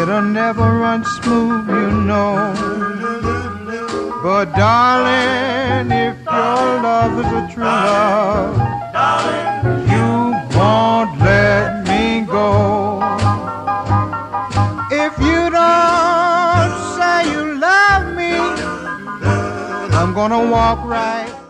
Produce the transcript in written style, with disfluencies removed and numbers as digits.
it'll never run smooth, you know. But darling, if your love is a true love, you won't let me go. If you don't say you love me, I'm gonna walk right